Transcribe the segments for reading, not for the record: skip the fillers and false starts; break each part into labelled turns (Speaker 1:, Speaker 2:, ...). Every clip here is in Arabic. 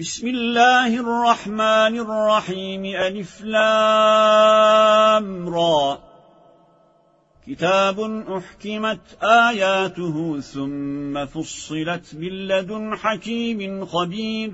Speaker 1: بسم الله الرحمن الرحيم ألف لام را كتاب أحكمت آياته ثم فصلت من لدن حكيم خبير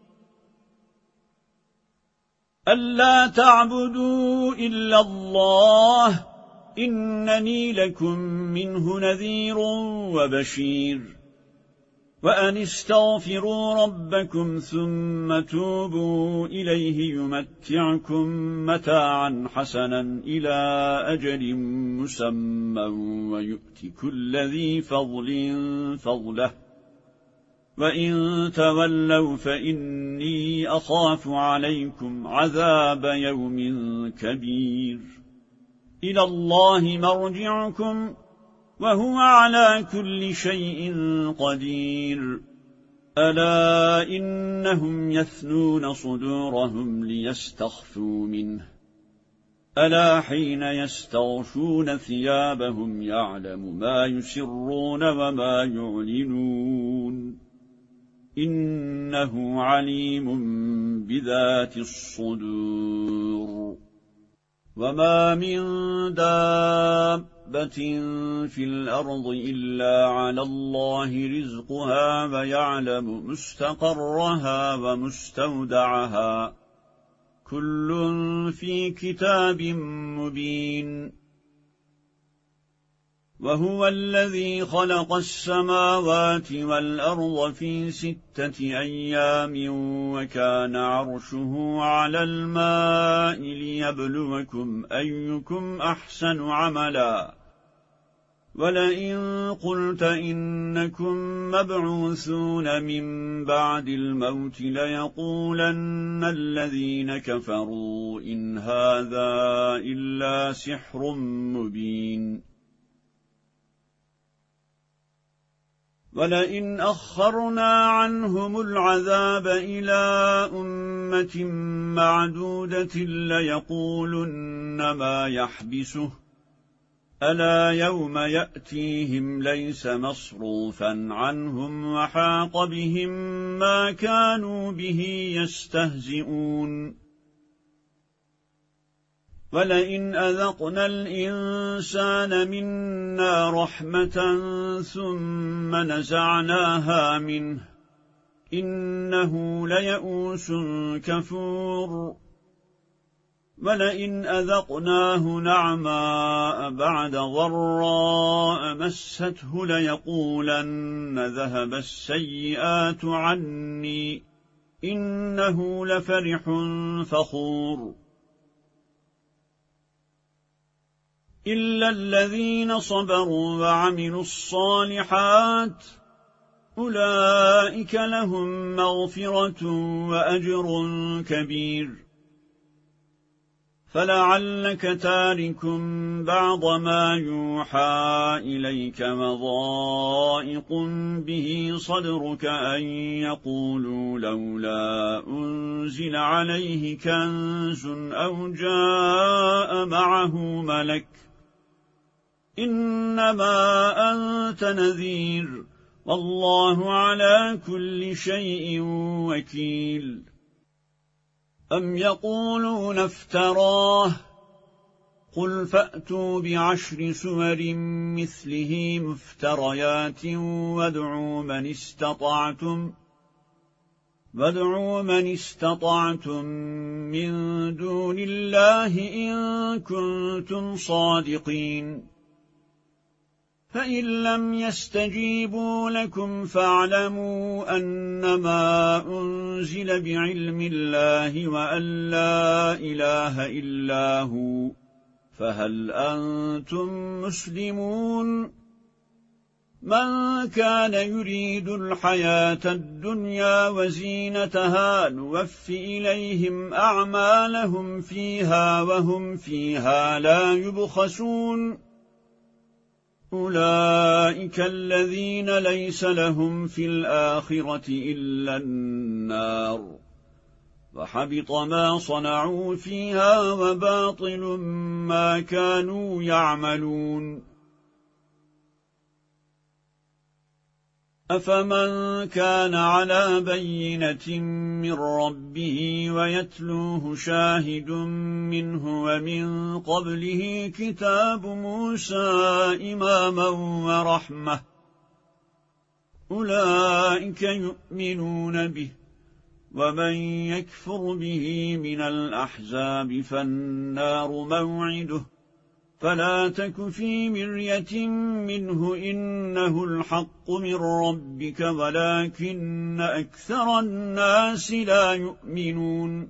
Speaker 1: ألا تعبدوا إلا الله إنني لكم منه نذير وبشير وأن استغفروا ربكم ثم توبوا إليه يمتعكم متاعا حسنا إلى أجل مسمى ويؤتي كل ذي فضل فضله وإن تولوا فإني أخاف عليكم عذاب يوم كبير إلى الله مرجعكم وهو على كل شيء قدير ألا إنهم يثنون صدورهم ليستخفوا منه ألا حين يستغشون ثيابهم يعلم ما يسرون وما يعلنون إنه عليم بذات الصدور وما من دابة في الأرض إلا على الله رزقها ويعلم مستقرها ومستودعها كل في كتاب مبين وهو الذي خلق السماوات والأرض في 6 أيام وكان عرشه على الماء ليبلوكم أيكم أحسن عملا ولئن قلت إنكم مبعوثون من بعد الموت ليقولن الذين كفروا إن هذا إلا سحر مبين ولئن أخرنا عنهم العذاب إلى أمة معدودة ليقولن ما يحبسه ألا يوم يأتيهم ليس مصروفا عنهم وحاق بهم ما كانوا به يستهزئون ولئن أذقنا الإنسان منا رحمة ثم نزعناها منه إنه ليئوس كفور ولئن أذقناه نعماء بعد ضراء مسته ليقولن ذهب السيئات عني إنه لفرح فخور إلا الذين صبروا وعملوا الصالحات أولئك لهم مغفرة وأجر كبير فلعلك تارك بعض ما يوحى إليك وضائق به صدرك أن يقولوا لولا أنزل عليه كنز أو جاء معه ملك إنما أنت نذير والله على كل شيء وكيل أم يقولون افتراه قل فأتوا ب10 سور مثله مفتريات وادعوا من استطعتم من دون الله إن كنتم صادقين فإن لم يستجيبوا لكم فاعلموا أنما أنزل بعلم الله وأن لا إله إلا هو فهل أنتم مسلمون من كان يريد الحياة الدنيا وزينتها نوفي إليهم أعمالهم فيها وهم فيها لا يبخسون أولئك الذين ليس لهم في الآخرة إلا النار وحبط ما صنعوا فيها وباطل ما كانوا يعملون أفمن كان على بينة من ربه ويتلوه شاهد منه ومن قبله كتاب موسى إماما ورحمة أولئك يؤمنون به ومن يكفر به من الأحزاب فالنار موعده فلا تك في مرية منه إنه الحق من ربك ولكن أكثر الناس لا يؤمنون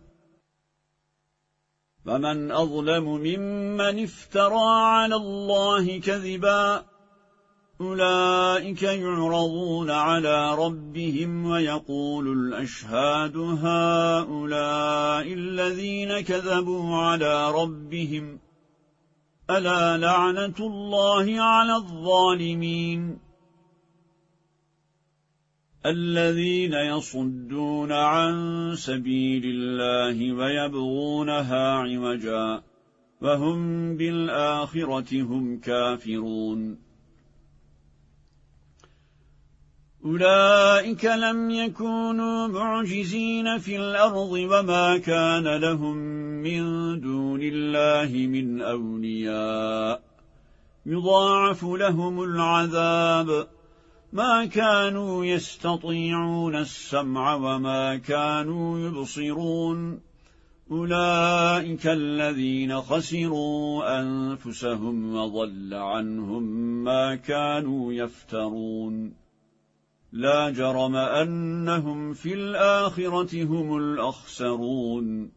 Speaker 1: فمن أظلم ممن افترى على الله كذبا أولئك يعرضون على ربهم ويقول الأشهاد هؤلاء الذين كذبوا على ربهم ألا لعنة الله على الظالمين الذين يصدون عن سبيل الله ويبغونها عوجا وهم بالآخرة هم كافرون أولئك لم يكونوا معجزين في الأرض وما كان لهم من دون الله من أولياء يضاعف لهم العذاب ما كانوا يستطيعون السمع وما كانوا يبصرون أولئك الذين خسروا أنفسهم وضل عنهم ما كانوا يفترون لا جرم أنهم في الآخرة هم الأخسرون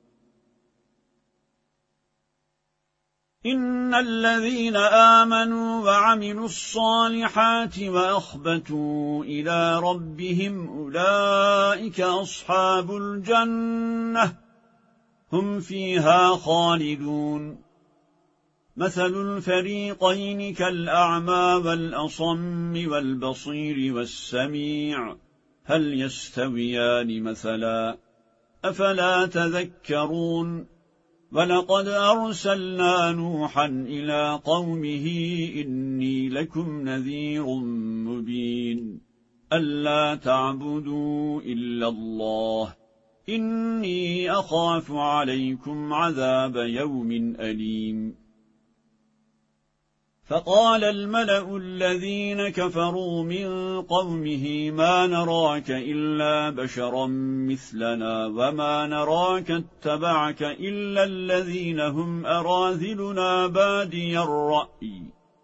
Speaker 1: إن الذين آمنوا وعملوا الصالحات وأخبتوا إلى ربهم أولئك أصحاب الجنة هم فيها خالدون مثل الفريقين كالأعمى والأصم والبصير والسميع هل يستويان مثلا أفلا تذكرون ولقد أرسلنا نوحا إلى قومه إني لكم نذير مبين ألا تعبدوا إلا الله إني أخاف عليكم عذاب يوم أليم فقال الملأ الذين كفروا من قومه ما نراك إلا بشرا مثلنا وما نراك اتبعك إلا الذين هم أراذلنا بادي الرأي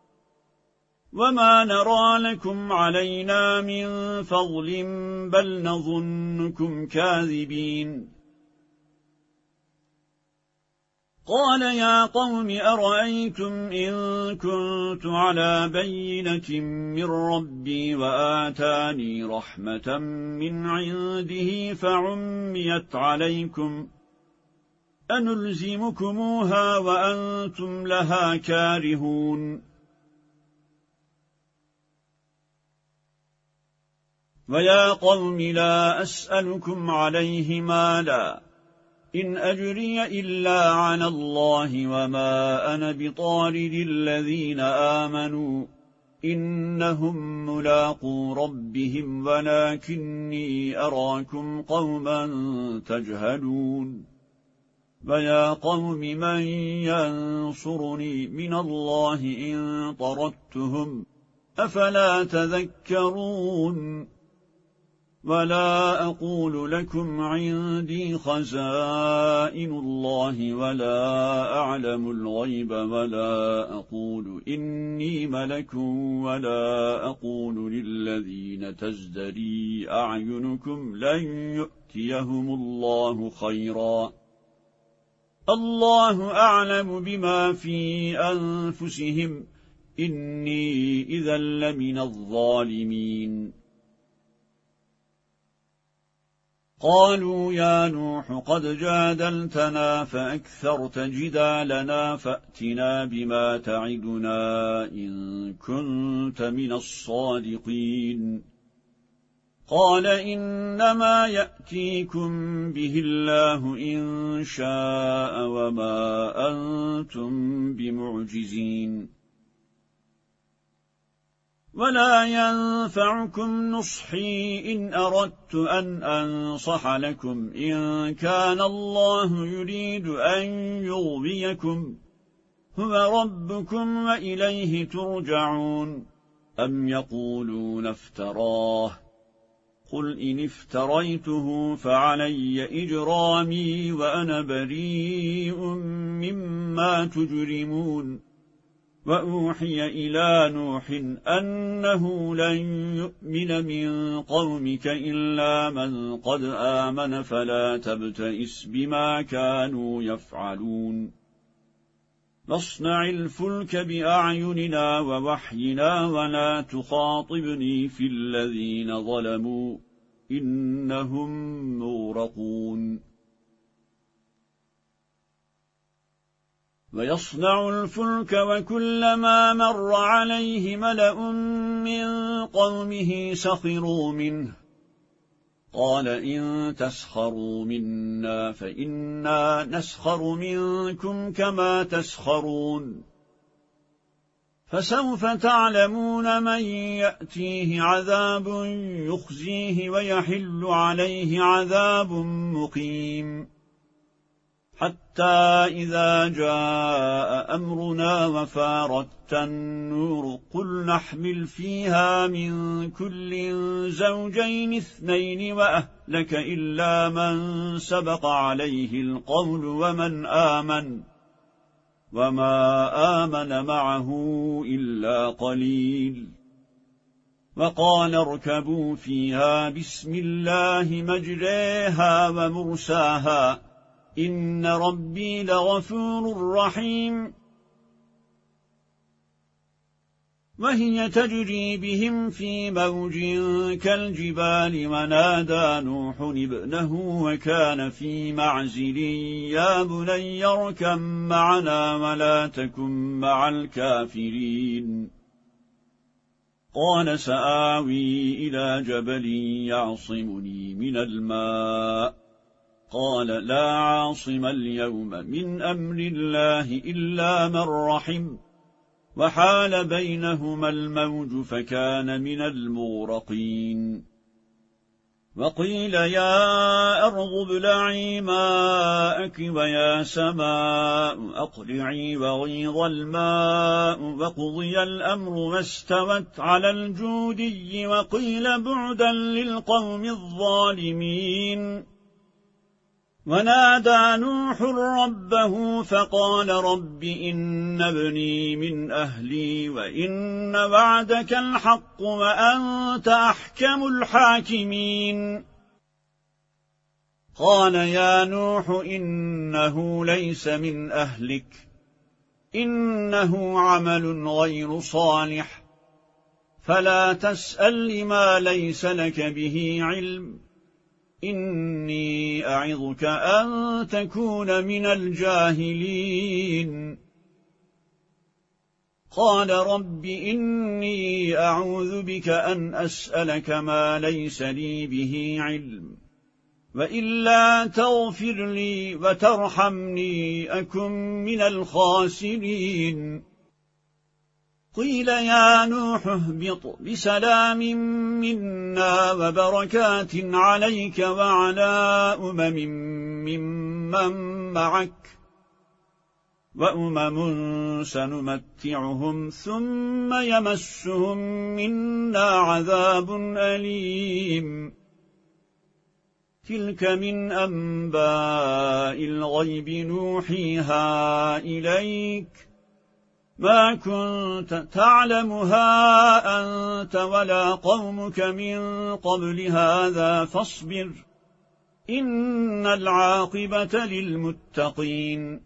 Speaker 1: وما نرى لكم علينا من فضل بل نظنكم كاذبين قال يا قوم أرأيتم إن كنت على بينة من ربي وآتاني رحمة من عنده فعميت عليكم أنلزمكموها وأنتم لها كارهون ويا قوم لا أسألكم عليه مالا إن أجري إلا على الله وما أنا بطارد الذين آمنوا إنهم ملاقو ربهم ولكني أراكم قوما تجهلون ويا قوم من ينصرني من الله إن طردتهم أفلا تذكرون ولا أقول لكم عندي خزائن الله ولا أعلم الغيب ولا أقول إني ملك ولا أقول للذين تزدري أعينكم لن يؤتيهم الله خيرا الله أعلم بما في أنفسهم إني إذا لمن الظالمين قالوا يا نوح قد جادلتنا فأكثرت جدالنا فأتنا بما تعدنا إن كنت من الصادقين قال إنما يأتيكم به الله إن شاء وما أنتم بمعجزين ولا ينفعكم نصحي إن أردت أن أنصح لكم إن كان الله يريد أن يغويكم هو ربكم وإليه ترجعون أم يقولون افتراه قل إن افتريته فعلي إجرامي وأنا بريء مما تجرمون وأوحي إلى نوح أنه لن يؤمن من قومك إلا من قد آمن فلا تبتئس بما كانوا يفعلون واصنع الفلك بأعيننا ووحينا ولا تخاطبني في الذين ظلموا إنهم مغرقون ويصنع الفلك وكلما مر عليه ملأ من قومه سخروا منه قال إن تسخروا منا فإنا نسخر منكم كما تسخرون فسوف تعلمون من يأتيه عذاب يخزيه ويحل عليه عذاب مقيم حتى إذا جاء أمرنا وفارت النور قل نحمل فيها من كل زوجين 2 وأهلك إلا من سبق عليه القول ومن آمن وما آمن معه إلا قليل وقال اركبوا فيها بسم الله مجريها ومرساها إن ربي لغفور رحيم وهي تجري بهم في موج كالجبال ونادى نوح ابنه وكان في معزل يا بني اركب معنا ولا تكن مع الكافرين قال سآوي إلى جبل يعصمني من الماء قال لا عاصم اليوم من أمر الله إلا من رحم وحال بينهما الموج فكان من المغرقين وقيل يا أرض ابلعي ماءك ويا سماء أقلعي وغيض الماء وقضي الأمر واستوت على الجودي وقيل بعدا للقوم الظالمين ونادى نوح ربه فقال رب إن ابني من أهلي وإن وعدك الحق وأنت أحكم الحاكمين قال يا نوح إنه ليس من أهلك إنه عمل غير صالح فلا تسأل لما ليس لك به علم إني أعظك أن تكون من الجاهلين قال رب إني أعوذ بك أن أسألك ما ليس لي به علم وإلا تغفر لي وترحمني أكن من الخاسرين قيل يا نوح اهبط بسلام منا وبركات عليك وعلى ممن معك وأمم سنمتعهم ثم يمسهم منا عذاب أليم تلك من أنباء الغيب نوحيها إليك ما كنت تعلمها أنت ولا قومك من قبل هذا فاصبر إن العاقبة للمتقين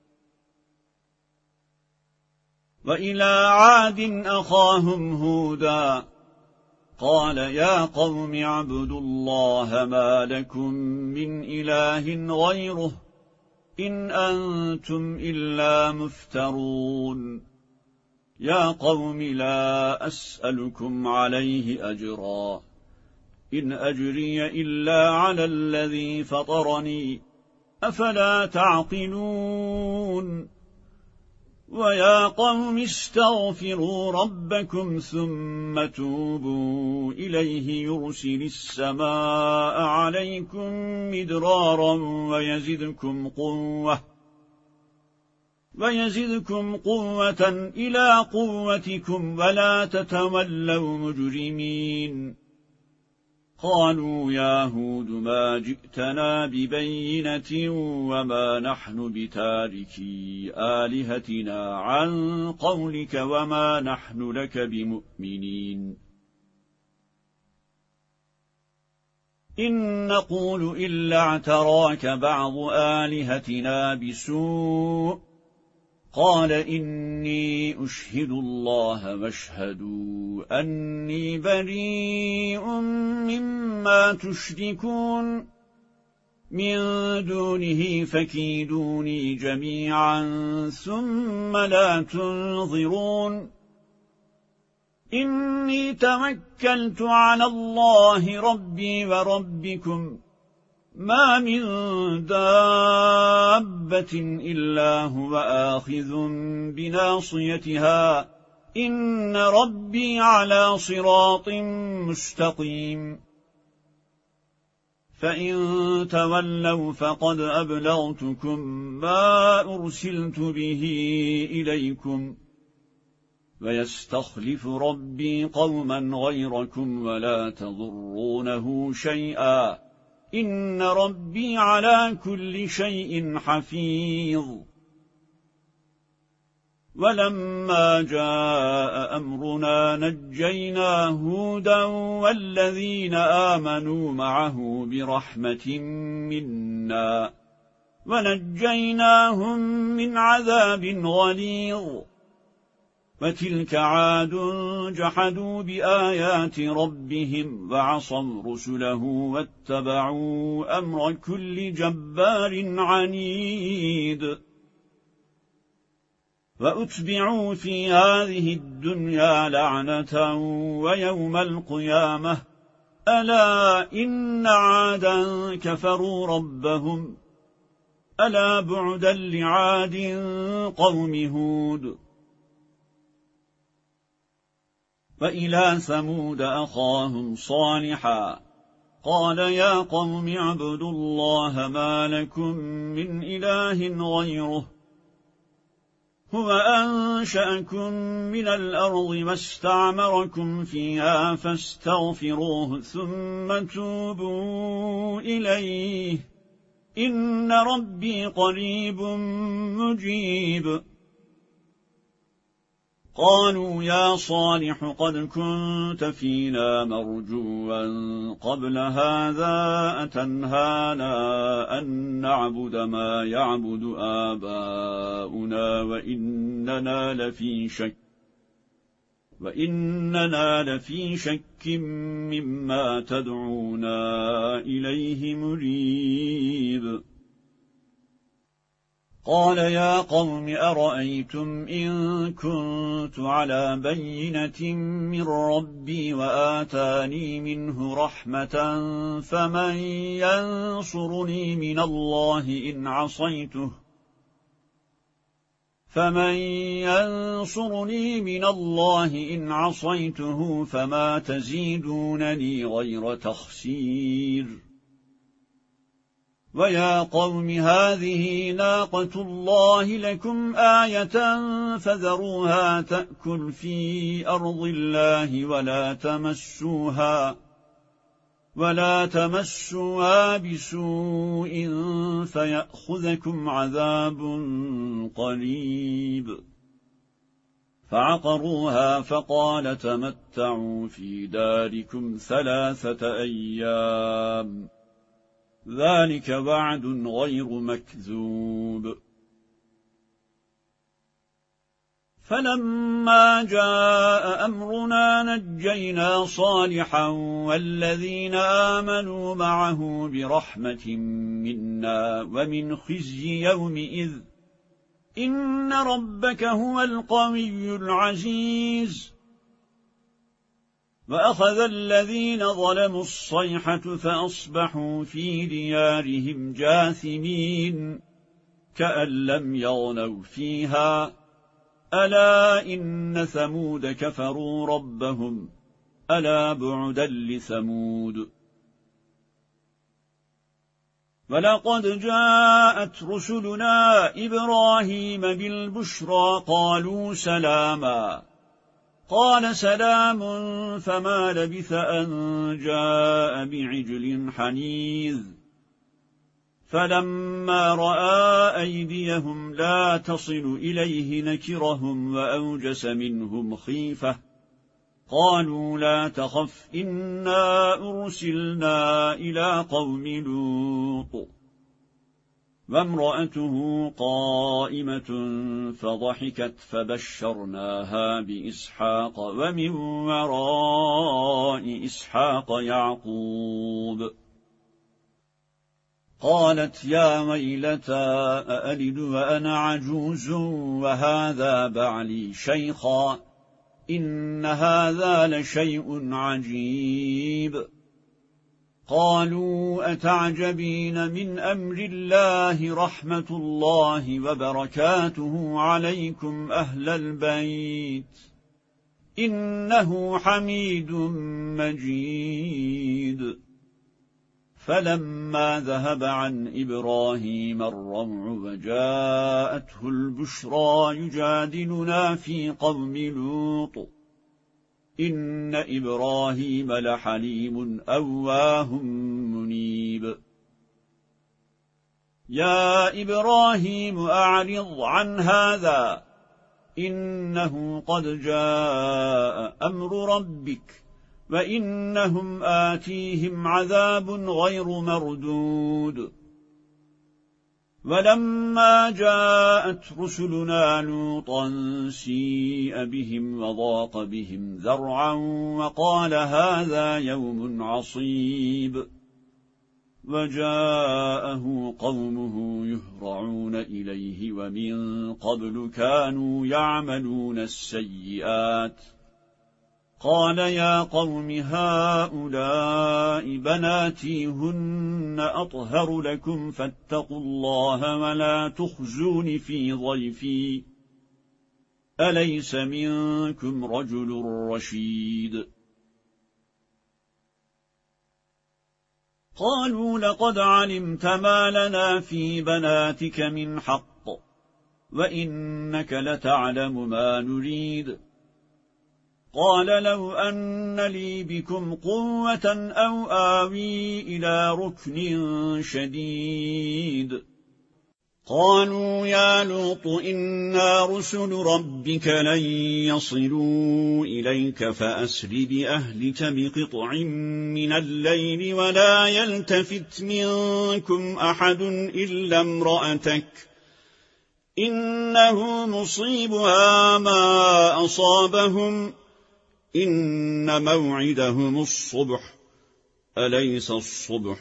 Speaker 1: وإلى عاد أخاهم هودا قال يا قوم اعبدوا الله ما لكم من إله غيره إن أنتم إلا مفترون يا قوم لا أسألكم عليه أجرا إن أجري إلا على الذي فطرني أفلا تعقلون ويا قوم استغفروا ربكم ثم توبوا إليه يرسل السماء عليكم مدرارا ويزدكم قوة إلى قوتكم ولا تتولوا مجرمين قالوا يا هود ما جئتنا ببينة وما نحن بتاركي آلهتنا عن قولك وما نحن لك بمؤمنين إن نقول إلا اعتراك بعض آلهتنا بسوء قال إني أشهد الله واشهدوا أني بريء مما تشركون من دونه فكيدوني جميعا ثم لا تنظرون إني توكلت على الله ربي وربكم ما من دابة إلا هو آخذ بناصيتها إن ربي على صراط مستقيم فإن تولوا فقد أبلغتكم ما أرسلت به إليكم ويستخلف ربي قوما غيركم ولا تضرونه شيئا إن ربي على كل شيء حفيظ ولما جاء أمرنا نجينا هودا والذين آمنوا معه برحمة منا ونجيناهم من عذاب غليظ وتلك عاد جحدوا بآيات ربهم وعصوا رسله واتبعوا أمر كل جبار عنيد وأتبعوا في هذه الدنيا لعنة ويوم القيامة ألا إن عادا كفروا ربهم ألا بعدا لعاد قوم هود وإلى ثمود أخاهم صالحا قال يا قوم اعبدوا الله ما لكم من إله غيره هو أنشأكم من الأرض واستعمركم فيها فاستغفروه ثم توبوا إليه إن ربي قريب مجيب قالوا يا صالح قد كنت فينا مرجوا قبل هذا أتنهانا أن نعبد ما يعبد آباؤنا وإننا لفي شك مما تدعونا إليه مريب قال يا قوم أرأيتم إن كنت على بينة من ربي وآتاني منه رحمة فمن ينصرني من الله إن عصيته فما تزيدونني غير تخسير ويا قوم هذه ناقة الله لكم آية فذروها تأكل في أرض الله ولا تمسوها بسوء فيأخذكم عذاب قريب فعقروها فقال تمتعوا في داركم 3 أيام ذلك وعد غير مكذوب فلما جاء أمرنا نجينا صالحا والذين آمنوا معه برحمة منا ومن خزي يومئذ إن ربك هو القوي العزيز وأخذ الذين ظلموا الصيحة فأصبحوا في ديارهم جاثمين كأن لم يغنوا فيها ألا إن ثمود كفروا ربهم ألا بعدا لثمود ولقد جاءت رسلنا إبراهيم بالبشرى قالوا سلاما قال سلام فما لبث أن جاء بعجل حنيذ فلما رأى أيديهم لا تصل إليه نكرهم وأوجس منهم خيفة قالوا لا تخف إنا أرسلنا إلى قوم لوط وامرأته قائمة فضحكت فبشرناها بإسحاق ومن وراء إسحاق يعقوب قالت يا ويلتى أألد وأنا عجوز وهذا بعلي شيخا إن هذا لشيء عجيب قالوا أتعجبين من أمر الله رحمة الله وبركاته عليكم أهل البيت إنه حميد مجيد فلما ذهب عن إبراهيم الروع وجاءته البشرى يجادلنا في قوم لوط إن إبراهيم لحليم أواه منيب يا إبراهيم أعرض عن هذا إنه قد جاء أمر ربك وإنهم آتيهم عذاب غير مردود ولما جاءت رسلنا لوطا سيء بهم وضاق بهم ذرعا وقال هذا يوم عصيب وجاءه قومه يهرعون إليه ومن قبل كانوا يعملون السيئات قال يا قوم هؤلاء بناتي هن أطهر لكم فاتقوا الله ولا تخزون في ضيفي أليس منكم رجل رشيد قالوا لقد علمت ما لنا في بناتك من حق وإنك لتعلم ما نريد قال لو أن لي بكم قوة أو آوي إلى ركن شديد قالوا يا لوط إنا رسل ربك لن يصلوا إليك فأسر بأهلك بقطع من الليل ولا يلتفت منكم أحد إلا امرأتك إنه مصيبها ما أصابهم إن موعدهم الصبح أليس الصبح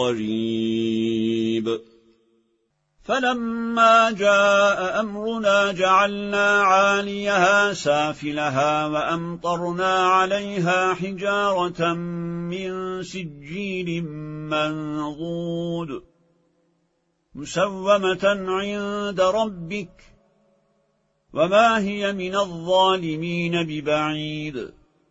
Speaker 1: بقريب فلما جاء أمرنا جعلنا عاليها سافلها وأمطرنا عليها حجارة من سجيل منضود مسومة عند ربك وما هي من الظالمين ببعيد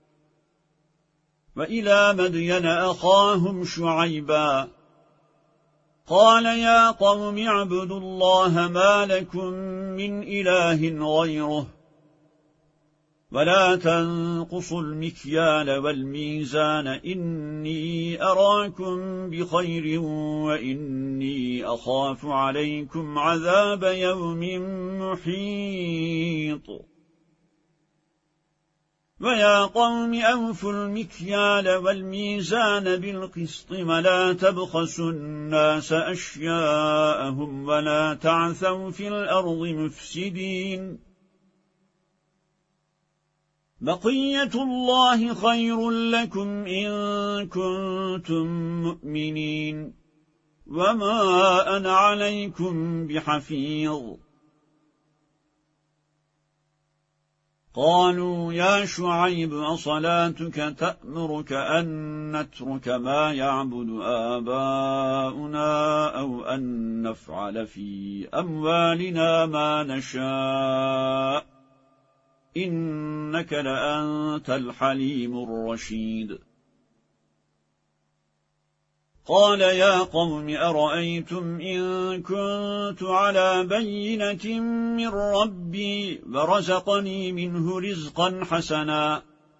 Speaker 1: وإلى مدين أخاهم شعيبا قال يا قوم اعبدوا الله ما لكم من إله غيره ولا تنقصوا المكيال والميزان إني أراكم بخير وإني أخاف عليكم عذاب يوم محيط ويا قوم أوفوا المكيال والميزان بالقسط ولا تبخسوا الناس أشياءهم ولا تعثوا في الأرض مفسدين بقية الله خير لكم إن كنتم مؤمنين وما أنا عليكم بحفيظ قالوا يا شعيب أصلاتك تأمرك أن نترك ما يعبد آباؤنا أو أن نفعل في أموالنا ما نشاء إنك لأنت الحليم الرشيد. قال يا قوم أرأيتم إن كنت على بينة من ربي ورزقني منه رزقا حسنا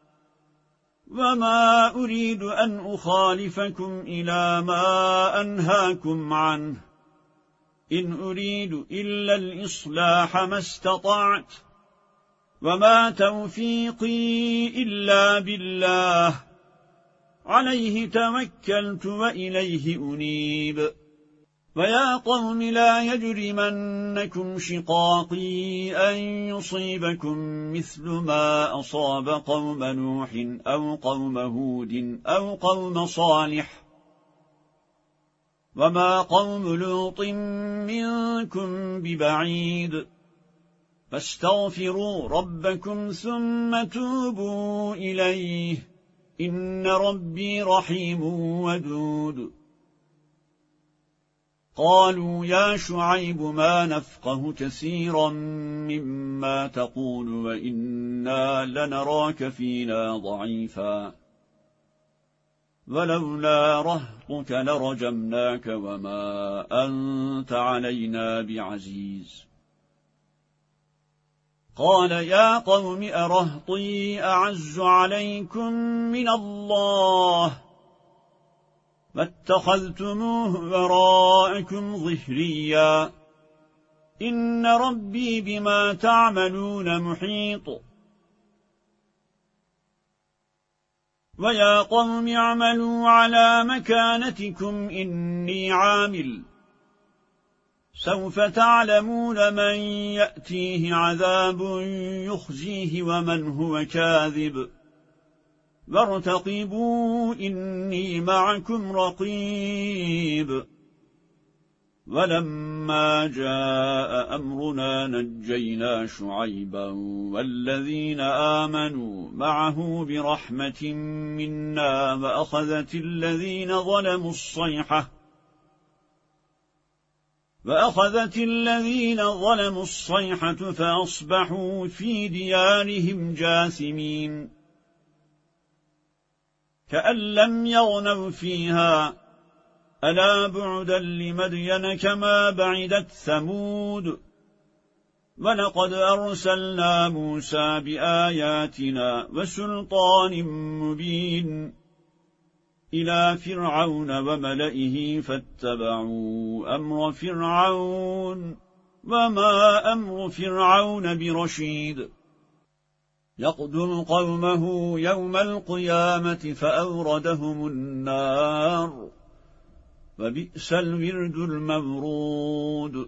Speaker 1: وما أريد أن أخالفكم إلى ما أنهاكم عنه إن أريد إلا الإصلاح ما استطعت وما توفيقي إلا بالله عليه توكلت وإليه أنيب. ويا قوم لا يجرمنكم شقاقي أن يصيبكم مثل ما أصاب قوم نوح أو قوم هود أو قوم صالح وما قوم لوط منكم ببعيد فاستغفروا ربكم ثم توبوا إليه إن ربي رحيم ودود. قالوا يا شعيب ما نفقه كثيرا مما تقول وإنا لنراك فينا ضعيفا ولولا رهطك لرجمناك وما أنت علينا بعزيز. قال يا قوم أرهطي أعز عليكم من الله واتخذتموه وراءكم ظهريا إن ربي بما تعملون محيط. ويا قوم اعملوا على مكانتكم إني عامل سوف تعلمون من يأتيه عذاب يخزيه ومن هو كاذب وارتقبوا إني معكم رقيب. ولما جاء أمرنا نجينا شعيبا والذين آمنوا معه برحمة منا وأخذت الذين ظلموا الصيحة فأصبحوا في ديارهم جاثمين كأن لم يغنوا فيها ألا بعدا لمدين كما بعدت ثمود. ولقد أرسلنا موسى بآياتنا وسلطان مبين إلى فرعون وملئه فاتبعوا أمر فرعون وما أمر فرعون برشيد. يقدم قومه يوم القيامة فأوردهم النار وبئس الورد المورود.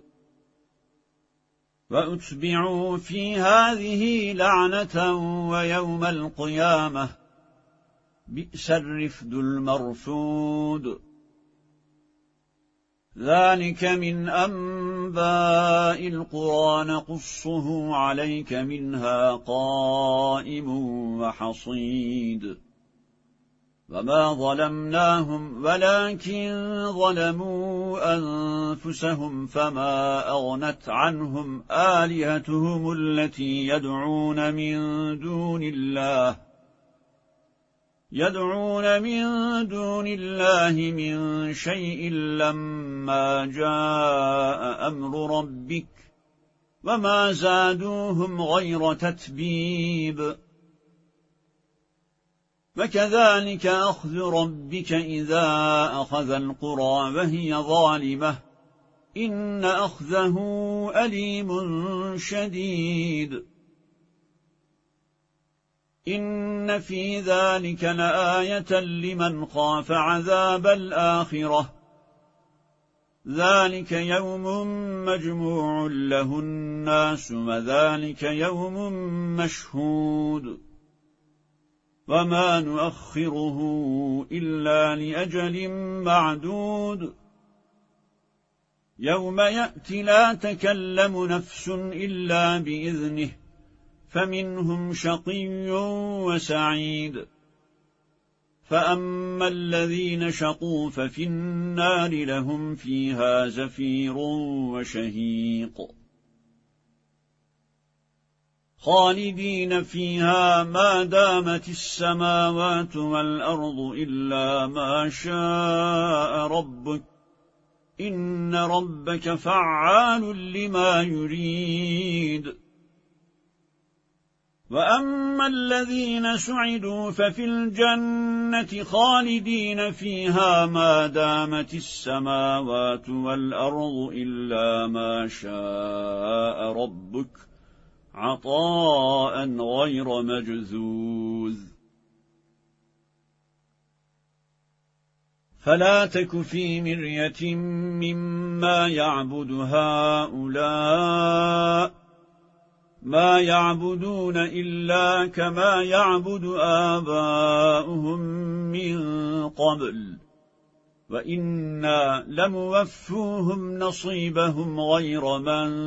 Speaker 1: وأتبعوا في هذه لعنة ويوم القيامة بئس الرفد المرفود. ذلك من أنباء القرى نقصه عليك منها قائم وحصيد. وما ظلمناهم ولكن ظلموا أنفسهم فما أغنت عنهم آلهتهم التي يدعون من دون الله من شيء لما جاء أمر ربك وما زادوهم غير تتبيب. وكذلك أخذ ربك إذا أخذ القرى وهي ظالمة إن أخذه أليم شديد. إن في ذلك لآية لمن خاف عذاب الآخرة ذلك يوم مجموع له الناس وذلك يوم مشهود وما نؤخره إلا لأجل معدود. يوم يأتي لا تكلم نفس إلا بإذنه فمنهم شقي وسعيد. فأما الذين شقوا ففي النار لهم فيها زفير وشهيق. خالدين فيها ما دامت السماوات والأرض إلا ما شاء ربك إن ربك فعال لما يريد. وأما الذين سعدوا ففي الجنة خالدين فيها ما دامت السماوات والأرض إلا ما شاء ربك عطاء غير مجذوذ. فلا تك في مرية مما يعبد هؤلاء ما يعبدون إلا كما يعبد آباؤهم من قبل وإنا لموفوهم نصيبهم غير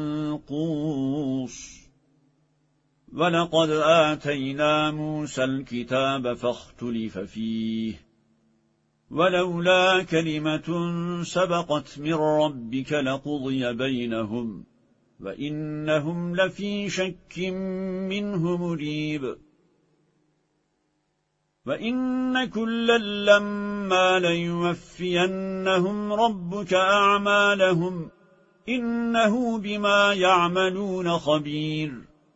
Speaker 1: منقوص. ولقد آتينا موسى الكتاب فاختلف فيه ولولا كلمة سبقت من ربك لقضي بينهم وإنهم لفي شك منه مريب. وإن كلا لما ليوفينهم ربك أعمالهم إنه بما يعملون خبير.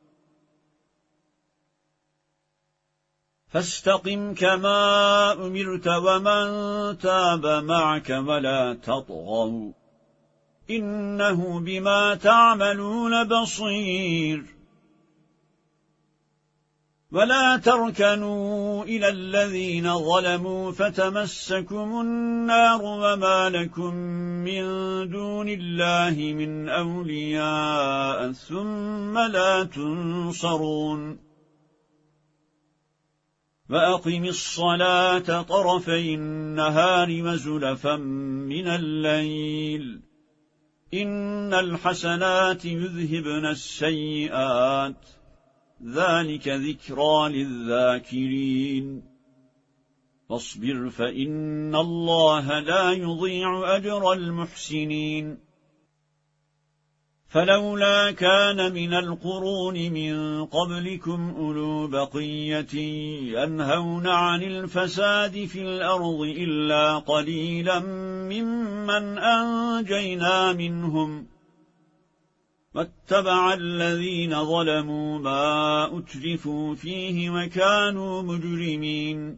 Speaker 1: فاستقم كما أمرت ومن تاب معك ولا تطغوا إنه بما تعملون بصير. ولا تركنوا إلى الذين ظلموا فتمسكم النار وما لكم من دون الله من أولياء ثم لا تنصرون. وأقم الصلاة طرفي النهار وزلفا من الليل إن الحسنات يذهبن السيئات ذلك ذكرى للذاكرين. فاصبر فإن الله لا يضيع أجر المحسنين. فلولا كان من القرون من قبلكم أولو بقية ينهون عن الفساد في الأرض إلا قليلا ممن أنجينا منهم واتبع الذين ظلموا ما أترفوا فيه وكانوا مجرمين.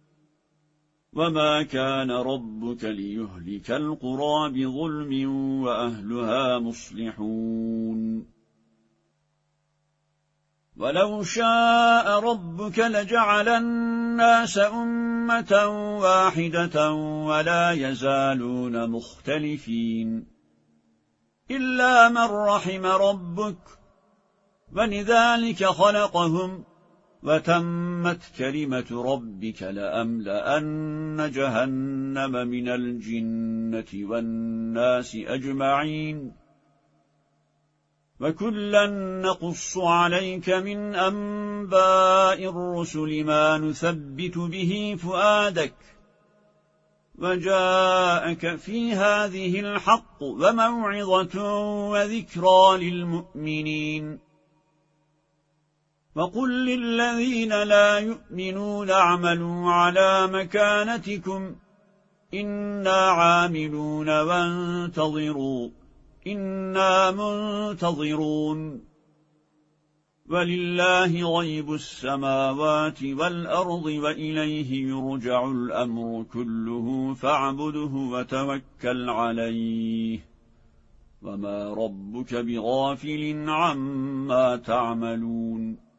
Speaker 1: وما كان ربك ليهلك القرى بظلم وأهلها مصلحون. ولو شاء ربك لجعل الناس أمة واحدة ولا يزالون مختلفين إلا من رحم ربك ولذلك خلقهم وتمت كلمة ربك لأملأن جهنم من الجنة والناس أجمعين. وكلا نقص عليك من أنباء الرسل ما نثبت به فؤادك وجاءك في هذه الحق وموعظة وذكرى للمؤمنين. وقل للذين لا يؤمنون اعملوا على مكانتكم إنا عاملون وانتظروا إنا منتظرون. ولله غيب السماوات والأرض وإليه يرجع الأمر كله فاعبده وتوكل عليه وما ربك بغافل عما تعملون.